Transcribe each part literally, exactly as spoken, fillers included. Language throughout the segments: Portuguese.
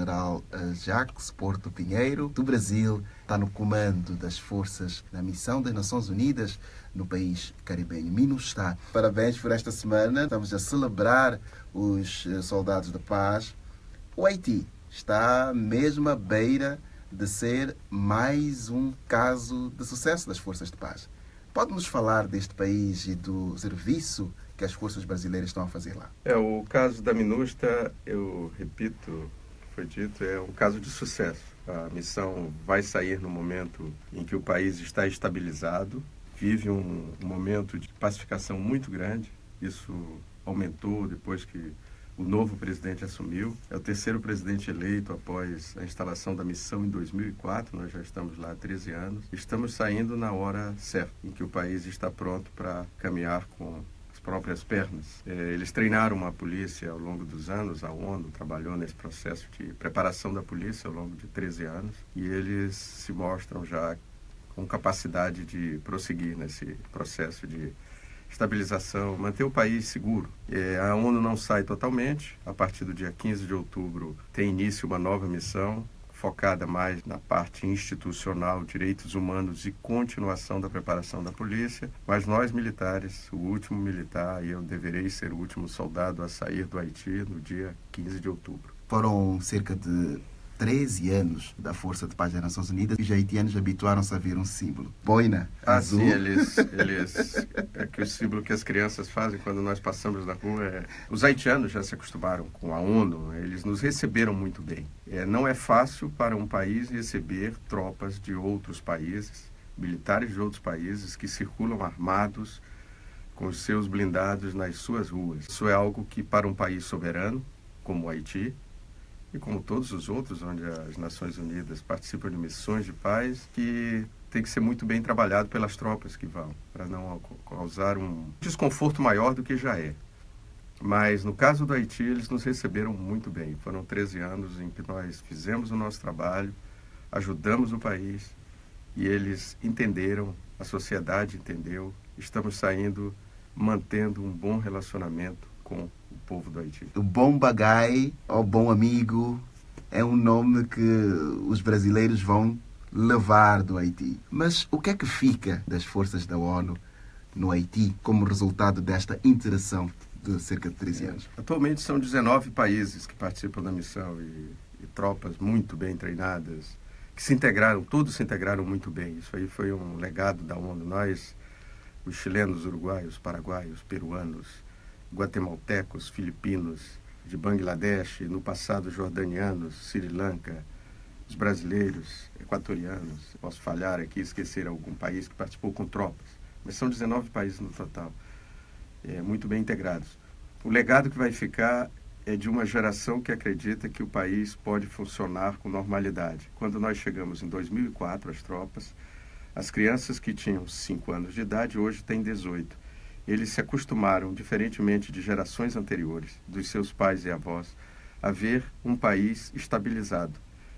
General Jacques Porto Pinheiro, do Brasil, está no comando das forças da Missão das Nações Unidas no país caribenho, MINUSTAH. Parabéns por esta semana. Estamos a celebrar os soldados de paz. O Haiti está mesmo à beira de ser mais um caso de sucesso das forças de paz. Pode-nos falar deste país e do serviço que as forças brasileiras estão a fazer lá? É, o caso da MINUSTAH, eu repito, foi dito, é um caso de sucesso. A missão vai sair no momento em que o país está estabilizado, vive um, um momento de pacificação muito grande. Isso aumentou depois que o novo presidente assumiu. É o terceiro presidente eleito após a instalação da missão em dois mil e quatro. Nós já estamos lá há treze anos. Estamos saindo na hora certa, em que o país está pronto para caminhar com as próprias pernas. É, eles treinaram a polícia ao longo dos anos. A ONU trabalhou nesse processo de preparação da polícia ao longo de treze anos. E eles se mostram já com capacidade de prosseguir nesse processo de estabilização, manter o país seguro. É, a ONU não sai totalmente. A partir do dia quinze de outubro tem início uma nova missão, focada mais na parte institucional, direitos humanos e continuação da preparação da polícia. Mas nós, militares, o último militar, e eu deverei ser o último soldado a sair do Haiti no dia quinze de outubro. Foram cerca de treze anos da Força de Paz das Nações Unidas e os haitianos habituaram-se a ver um símbolo. Boina ah, azul. Sim, eles, eles... É que o símbolo que as crianças fazem quando nós passamos na rua é... Os haitianos já se acostumaram com a ONU, eles nos receberam muito bem. É, não é fácil para um país receber tropas de outros países, militares de outros países que circulam armados com os seus blindados nas suas ruas. Isso é algo que, para um país soberano, como o Haiti, e como todos os outros, onde as Nações Unidas participam de missões de paz, que tem que ser muito bem trabalhado pelas tropas que vão, para não causar um desconforto maior do que já é. Mas, no caso do Haiti, eles nos receberam muito bem. Foram treze anos em que nós fizemos o nosso trabalho, ajudamos o país, e eles entenderam, a sociedade entendeu, estamos saindo, mantendo um bom relacionamento com o povo do Haiti. O bom bagai, ou bom amigo, é um nome que os brasileiros vão levar do Haiti. Mas o que é que fica das forças da ONU no Haiti como resultado desta interação de cerca de treze anos? É, atualmente são dezenove países que participam da missão e, e tropas muito bem treinadas, que se integraram, todos se integraram muito bem. Isso aí foi um legado da ONU. Nós, os chilenos, uruguaios, paraguaios, peruanos, guatemaltecos, filipinos, de Bangladesh, no passado jordanianos, Sri Lanka, os brasileiros, equatorianos, posso falhar aqui, esquecer algum país que participou com tropas, mas são dezenove países no total, é, muito bem integrados. O legado que vai ficar é de uma geração que acredita que o país pode funcionar com normalidade. Quando nós chegamos em dois mil e quatro, as tropas, as crianças que tinham cinco anos de idade hoje têm dezoito. Eles se acostumaram, diferentemente de gerações anteriores, dos seus pais e avós, a ver um país estabilizado.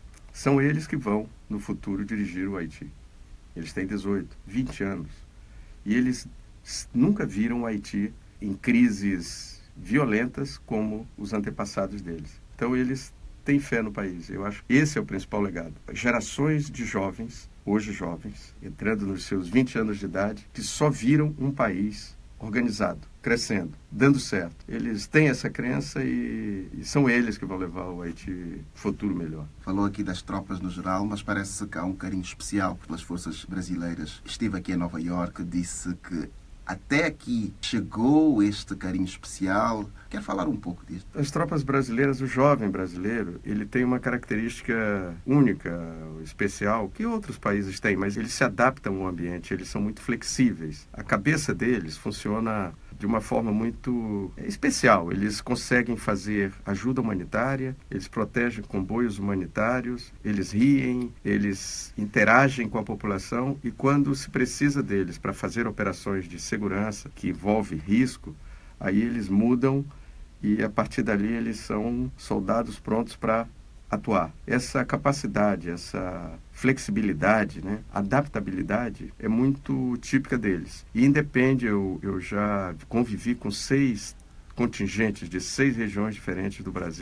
São eles que vão, no futuro, dirigir o Haiti. Eles têm dezoito, vinte anos. E eles nunca viram o Haiti em crises violentas como os antepassados deles. Então, eles têm fé no país. Eu acho que esse é o principal legado. Gerações de jovens, hoje jovens, entrando nos seus vinte anos de idade, que só viram um país organizado, crescendo, dando certo. Eles têm essa crença e, e são eles que vão levar o Haiti futuro melhor. Falou aqui das tropas no geral, mas parece que há um carinho especial pelas forças brasileiras. Estive aqui em Nova Iorque, disse que até aqui chegou este carinho especial. Quer falar um pouco disso? As tropas brasileiras, o jovem brasileiro, ele tem uma característica única, especial, que outros países têm, mas eles se adaptam ao ambiente, eles são muito flexíveis. A cabeça deles funciona de uma forma muito especial. Eles conseguem fazer ajuda humanitária, eles protegem comboios humanitários, eles riem, eles interagem com a população e quando se precisa deles para fazer operações de segurança que envolve risco, aí eles mudam e a partir dali eles são soldados prontos para atuar. Essa capacidade, essa flexibilidade, né, adaptabilidade é muito típica deles. E independe, eu, eu já convivi com seis contingentes de seis regiões diferentes do Brasil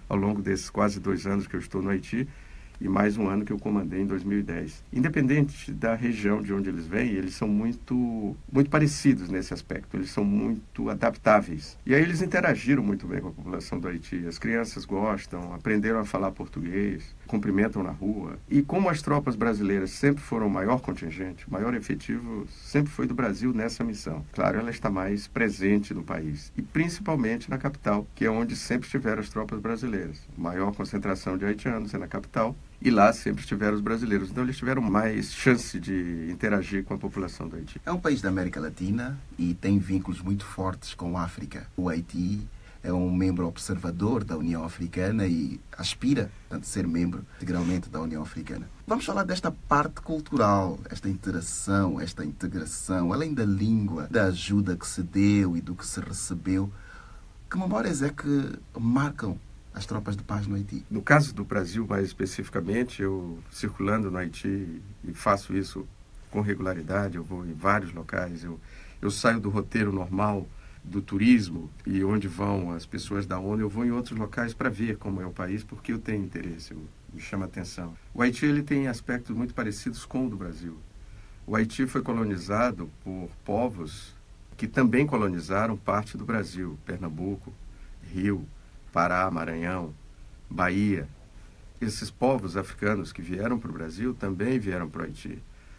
ao longo desses quase dois anos que eu estou no Haiti, e mais um ano que eu comandei em dois mil e dez. Independente da região de onde eles vêm, eles são muito, muito parecidos nesse aspecto, eles são muito adaptáveis. E aí eles interagiram muito bem com a população do Haiti. As crianças gostam, aprenderam a falar português, cumprimentam na rua. E como as tropas brasileiras sempre foram o maior contingente, o maior efetivo sempre foi do Brasil nessa missão. Claro, ela está mais presente no país, e principalmente na capital, que é onde sempre estiveram as tropas brasileiras. A maior concentração de haitianos é na capital, e lá sempre estiveram os brasileiros. Então, eles tiveram mais chance de interagir com a população do Haiti. É um país da América Latina e tem vínculos muito fortes com a África. O Haiti é um membro observador da União Africana e aspira, portanto, a ser membro integralmente da União Africana. Vamos falar desta parte cultural, esta interação, esta integração, além da língua, da ajuda que se deu e do que se recebeu. Que memórias é que marcam as tropas de paz no Haiti? No caso do Brasil, mais especificamente, eu circulando no Haiti e faço isso com regularidade, eu vou em vários locais, eu, eu saio do roteiro normal do turismo e onde vão as pessoas da ONU, eu vou em outros locais para ver como é o país, porque eu tenho interesse, eu, me chama a atenção. O Haiti ele tem aspectos muito parecidos com o do Brasil. O Haiti foi colonizado por povos que também colonizaram parte do Brasil, Pernambuco, Rio, Pará, Maranhão, Bahia. Esses povos africanos que vieram para o Brasil também vieram para o Haiti.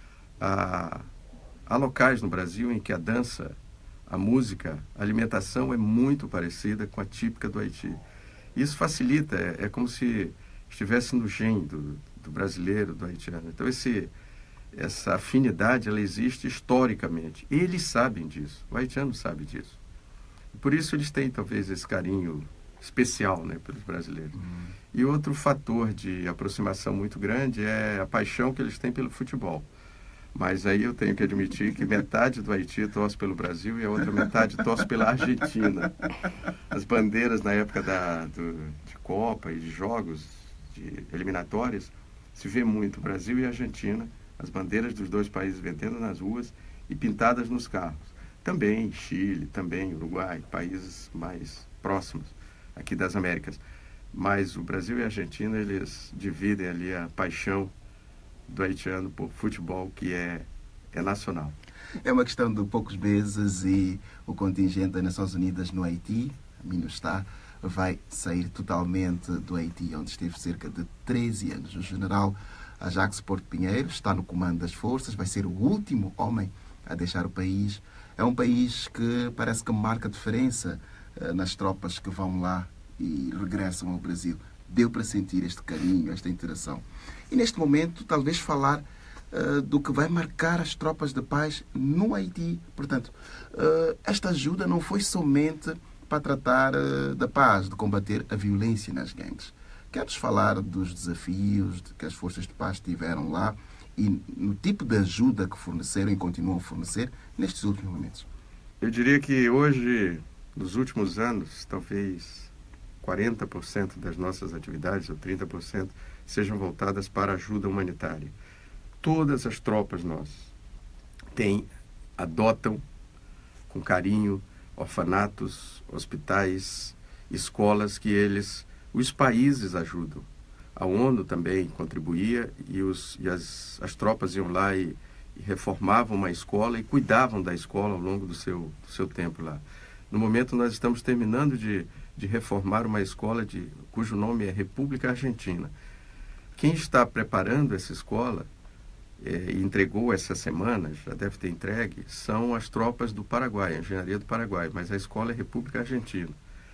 Há, há locais no Brasil em que a dança, a música, a alimentação é muito parecida com a típica do Haiti. Isso facilita, é, é como se estivesse no gene do, do brasileiro, do haitiano. Então, esse, essa afinidade, ela existe historicamente. Eles sabem disso, o haitiano sabe disso. Por isso, eles têm, talvez, esse carinho especial, né, pelos brasileiros. Uhum. E outro fator de aproximação muito grande é a paixão que eles têm pelo futebol. Mas aí eu tenho que admitir que metade do Haiti torce pelo Brasil e a outra metade torce pela Argentina. As bandeiras na época da, do, de Copa e de jogos de eliminatórias, se vê muito Brasil e Argentina, as bandeiras dos dois países vendendo nas ruas e pintadas nos carros. Também Chile, também Uruguai, países mais próximos aqui das Américas. Mas o Brasil e a Argentina, eles dividem ali a paixão do haitiano por futebol, que é, é nacional. É uma questão de poucos meses e o contingente das Nações Unidas no Haiti, a MINUSTAH, vai sair totalmente do Haiti, onde esteve cerca de treze anos. O general Ajax Porto Pinheiro está no comando das forças, vai ser o último homem a deixar o país. É um país que parece que marca diferença nas tropas que vão lá e regressam ao Brasil. Deu para sentir este carinho, esta interação. E neste momento, talvez falar uh, do que vai marcar as tropas de paz no Haiti. Portanto, uh, esta ajuda não foi somente para tratar uh, da paz, de combater a violência nas gangues. Queres falar dos desafios que as forças de paz tiveram lá e no tipo de ajuda que forneceram e continuam a fornecer nestes últimos momentos? Eu diria que hoje, nos últimos anos, talvez quarenta por cento das nossas atividades, ou trinta por cento, sejam voltadas para ajuda humanitária. Todas as tropas nossas têm, adotam com carinho orfanatos, hospitais, escolas que eles, os países ajudam. A ONU também contribuía e, os, e as, as tropas iam lá e, e reformavam uma escola e cuidavam da escola ao longo do seu, do seu tempo lá. No momento, nós estamos terminando de, de reformar uma escola de, cujo nome é República Argentina. Quem está preparando essa escola eh, e entregou essa semana, já deve ter entregue, são as tropas do Paraguai, a engenharia do Paraguai, mas a escola é República Argentina.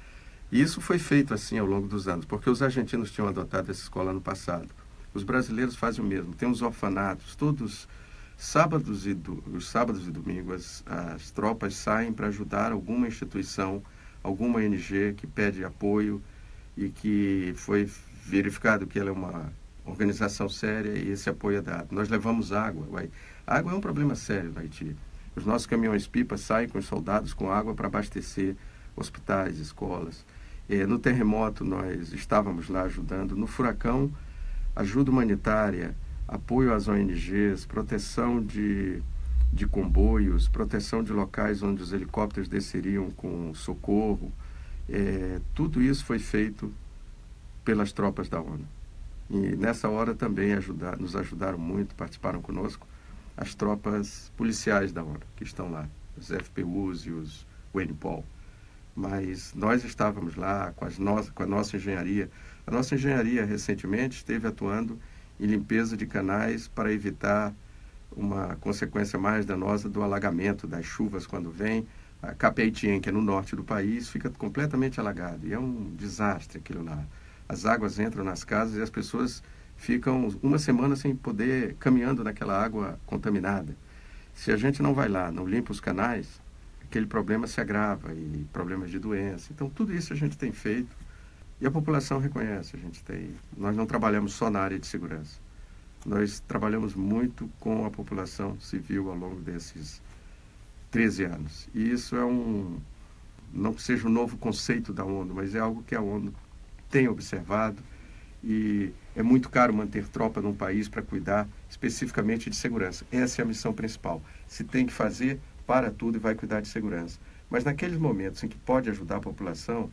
E isso foi feito assim ao longo dos anos, porque os argentinos tinham adotado essa escola no passado. Os brasileiros fazem o mesmo. Tem os orfanatos, todos sábados e do, os sábados e domingos as, as tropas saem para ajudar alguma instituição, alguma O N G que pede apoio e que foi verificado que ela é uma organização séria e esse apoio é dado. Nós levamos água. Ué. A água é um problema sério no Haiti. Os nossos caminhões-pipa saem com os soldados com água para abastecer hospitais, escolas. É, no terremoto, nós estávamos lá ajudando. No furacão, ajuda humanitária, apoio às O N Gs, proteção de, de comboios, proteção de locais onde os helicópteros desceriam com socorro. É, tudo isso foi feito pelas tropas da ONU. E nessa hora também ajudar, nos ajudaram muito, participaram conosco, as tropas policiais da ONU, que estão lá, os F P Us e os UNPOL. Mas nós estávamos lá com, as no... com a nossa engenharia. A nossa engenharia, recentemente, esteve atuando em limpeza de canais para evitar uma consequência mais danosa do alagamento das chuvas quando vem. A Capeitien, que é no norte do país, fica completamente alagado. E é um desastre aquilo lá. As águas entram nas casas e as pessoas ficam uma semana sem poder caminhando naquela água contaminada. Se a gente não vai lá, não limpa os canais, aquele problema se agrava e problemas de doença. Então, tudo isso a gente tem feito e a população reconhece. A gente tem, nós não trabalhamos só na área de segurança. Nós trabalhamos muito com a população civil ao longo desses treze anos. E isso é um, não que seja um novo conceito da ONU, mas é algo que a ONU tem observado e é muito caro manter tropa num país para cuidar especificamente de segurança. Essa é a missão principal. Se tem que fazer, para tudo e vai cuidar de segurança. Mas naqueles momentos em que pode ajudar a população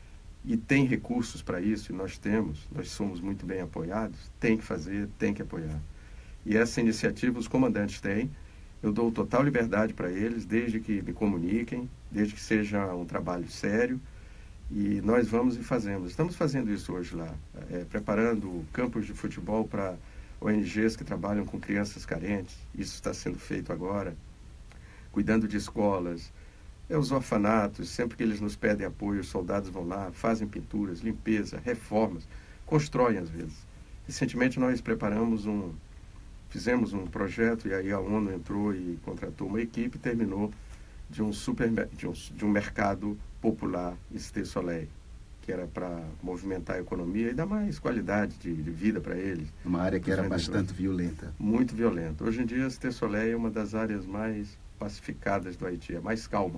e tem recursos para isso, e nós temos, nós somos muito bem apoiados, tem que fazer, tem que apoiar. E essa iniciativa os comandantes têm. Eu dou total liberdade para eles, desde que me comuniquem, desde que seja um trabalho sério, e nós vamos e fazemos. Estamos fazendo isso hoje lá, é, preparando campos de futebol para O N Gs que trabalham com crianças carentes. Isso está sendo feito agora. Cuidando de escolas, é, os orfanatos, sempre que eles nos pedem apoio, os soldados vão lá, fazem pinturas, limpeza, reformas, constroem às vezes. Recentemente nós preparamos um, fizemos um projeto e aí a ONU entrou e contratou uma equipe e terminou de um, super, de um, de um mercado popular, Cité Soleil, que era para movimentar a economia e dar mais qualidade de, de vida para eles. Uma área que era bastante violenta. Muito violenta. Hoje em dia, a Cité Soleil é uma das áreas mais pacificadas do Haiti, é mais calma.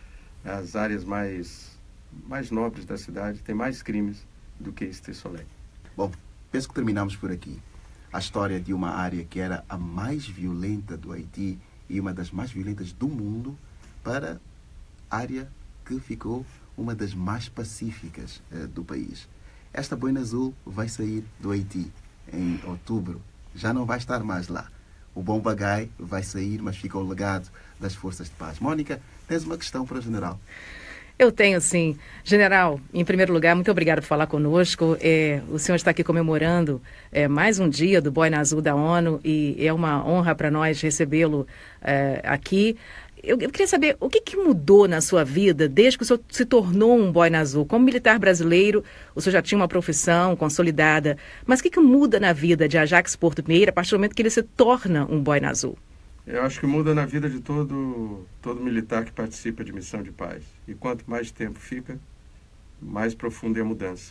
As áreas mais, mais nobres da cidade têm mais crimes do que Cité Soleil. Bom, penso que terminamos por aqui. A história de uma área que era a mais violenta do Haiti e uma das mais violentas do mundo para a área que ficou uma das mais pacíficas eh, do país. Esta boina azul vai sair do Haiti em outubro. Já não vai estar mais lá. O Bom Bagai vai sair, mas fica o legado das forças de paz. Mônica, tens uma questão para o general? Eu tenho, sim. General, em primeiro lugar, muito obrigado por falar conosco. É, o senhor está aqui comemorando é, mais um dia do Boina Azul da ONU e é uma honra para nós recebê-lo é, aqui. Eu, eu queria saber o que, que mudou na sua vida desde que o senhor se tornou um boina azul. Como militar brasileiro, o senhor já tinha uma profissão consolidada, mas o que, que muda na vida de Ajax Porto Pinheiro a partir do momento que ele se torna um boina azul? Eu acho que muda na vida de todo, todo militar que participa de missão de paz. E quanto mais tempo fica, mais profunda é a mudança.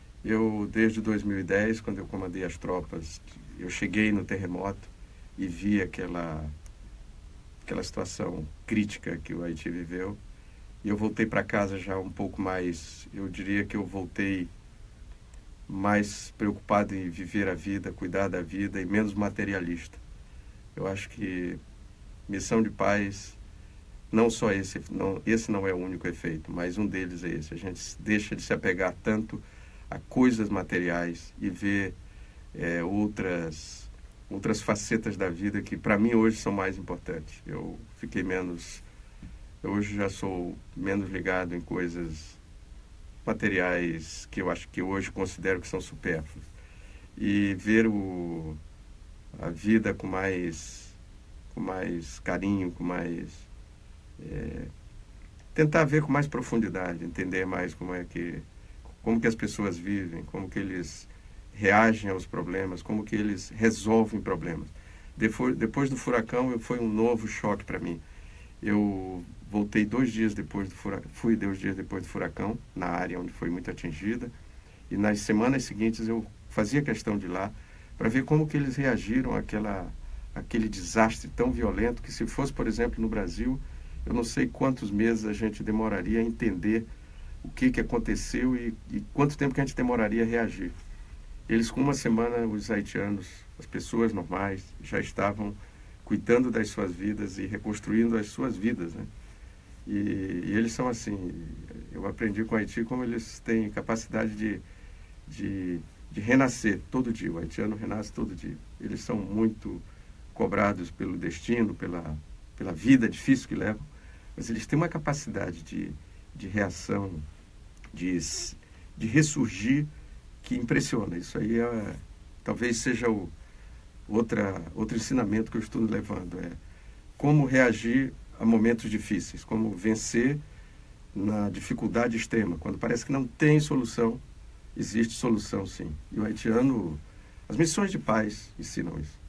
Eu, desde dois mil e dez, quando eu comandei as tropas, eu cheguei no terremoto e vi aquela... aquela situação crítica que o Haiti viveu, e eu voltei para casa já um pouco mais, eu diria que eu voltei mais preocupado em viver a vida, cuidar da vida e menos materialista. Eu acho que missão de paz, não só esse, não, esse não é o único efeito, mas um deles é esse. A gente deixa de se apegar tanto a coisas materiais e ver é, outras... outras facetas da vida que para mim hoje são mais importantes. Eu fiquei menos, eu hoje já sou menos ligado em coisas materiais que eu acho que hoje considero que são supérfluas. E ver o, a vida com mais, com mais carinho, com mais... É, tentar ver com mais profundidade, entender mais como é que, como que as pessoas vivem, como que eles reagem aos problemas, como que eles resolvem problemas. Depois, depois do furacão, foi um novo choque para mim. Eu voltei dois dias depois do furacão, fui dois dias depois do furacão, na área onde foi muito atingida, e nas semanas seguintes eu fazia questão de ir lá para ver como que eles reagiram àquela, àquele desastre tão violento que, se fosse, por exemplo, no Brasil, eu não sei quantos meses a gente demoraria a entender o que, que aconteceu e, e quanto tempo que a gente demoraria a reagir. Eles, com uma semana, os haitianos, as pessoas normais, já estavam cuidando das suas vidas e reconstruindo as suas vidas, né? E, e eles são assim, eu aprendi com o Haiti como eles têm capacidade de de, de renascer todo dia. O haitiano renasce todo dia. Eles são muito cobrados pelo destino, pela, pela vida difícil que levam, mas eles têm uma capacidade de, de reação, de, de ressurgir, que impressiona. Isso aí é, talvez seja o, outra, outro ensinamento que eu estou levando, é como reagir a momentos difíceis, como vencer na dificuldade extrema. Quando parece que não tem solução, existe solução sim. E o haitiano, as missões de paz ensinam isso.